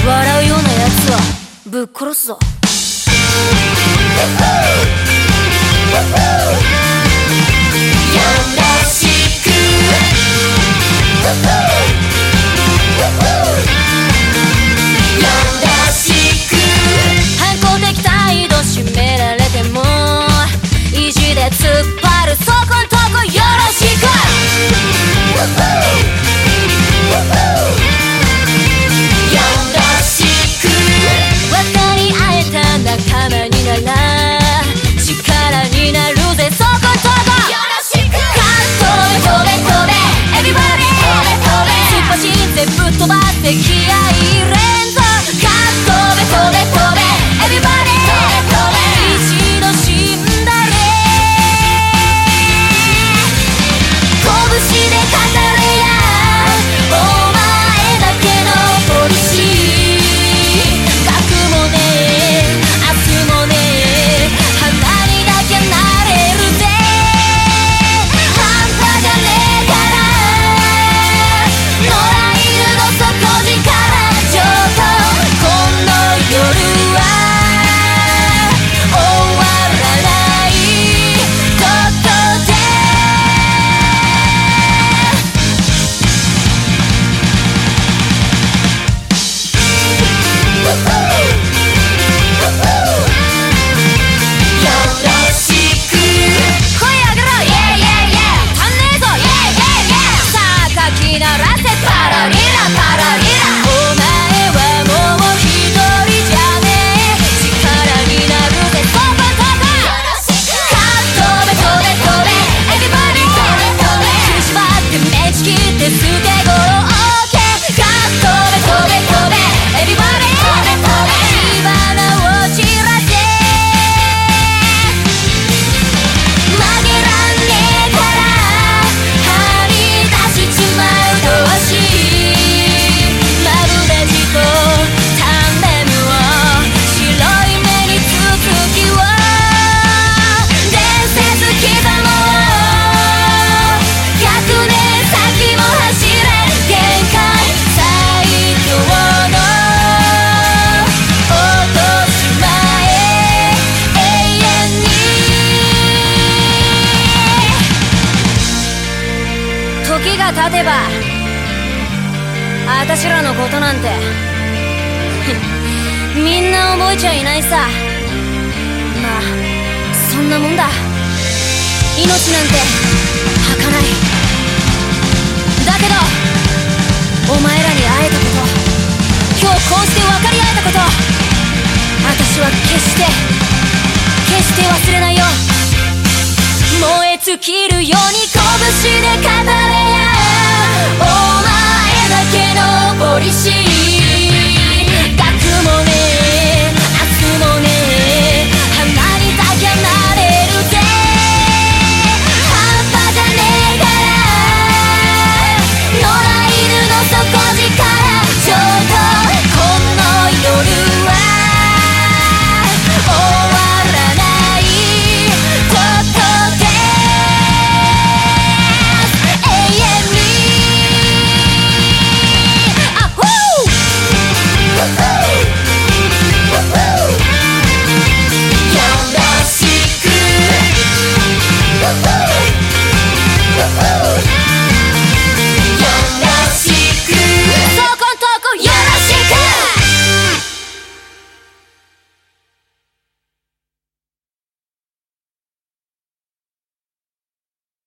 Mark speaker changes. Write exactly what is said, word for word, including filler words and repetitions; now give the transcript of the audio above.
Speaker 1: 笑うようなやつはぶっ殺すぞ。やらしくやらしく反抗的態度締められても意地で突っ張るそこんとこよろしく。やらしく分かり合えた仲間になら力になるぜそこんとこよろしく。カット飛べ飛べ Everybody 飛べ飛べ突っ走ってぶっ飛ばして気合い入れんぞ。カット飛べ飛べ飛べ Everybody 飛べ飛べ一度死んだれ拳で語れやお前だけのポリシー。学もねえ明日もねえ花にだけなれるぜ。半端じゃねえから野良犬の底力ちょっとこの夜は終わらないことで。やらしく声上げろ Yeah yeah yeah 足んねえぞ Yeah yeah yeah さあかき鳴らせパラリラパラリラお前はもう一人じゃねえ力になるぜそこそこよろしく。カッ飛べ飛べ飛べ Everybody 飛べ飛べ縛って目ちきって捨て頃 OK カッ飛べ飛べ飛べ Everybody 飛べ飛べ火花を散らせ曲げらんねえからはみ出しちまう同士マブダチとタンデムを白い目につく気を伝説刻もうひゃくねん先も走れ限界最強の落としまえ永遠に。時が経てばあたしらのことなんてみんな覚えちゃいないさ。まあそんなもんだ。命なんて儚い。だけどお前らに会えたこと今日こうして分かり合えたことあたしは決して決して忘れないよ。燃え尽きるように拳で語れ